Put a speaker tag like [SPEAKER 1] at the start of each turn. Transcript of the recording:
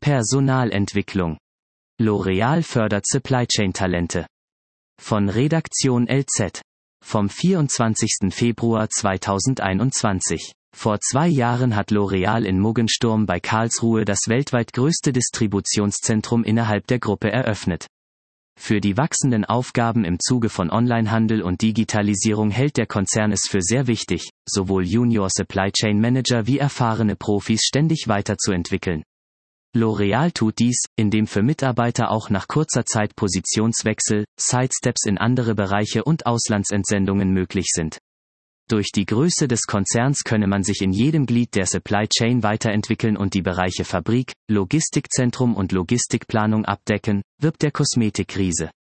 [SPEAKER 1] Personalentwicklung. L'Oréal fördert Supply Chain Talente. Von Redaktion LZ. Vom 24. Februar 2021. Vor 2 Jahren hat L'Oréal in Muggensturm bei Karlsruhe das weltweit größte Distributionszentrum innerhalb der Gruppe eröffnet. Für die wachsenden Aufgaben im Zuge von Onlinehandel und Digitalisierung hält der Konzern es für sehr wichtig, sowohl Junior Supply Chain Manager wie erfahrene Profis ständig weiterzuentwickeln. L'Oréal tut dies, indem für Mitarbeiter auch nach kurzer Zeit Positionswechsel, Sidesteps in andere Bereiche und Auslandsentsendungen möglich sind. Durch die Größe des Konzerns könne man sich in jedem Glied der Supply Chain weiterentwickeln und die Bereiche Fabrik, Logistikzentrum und Logistikplanung abdecken, wirbt der Kosmetikriese.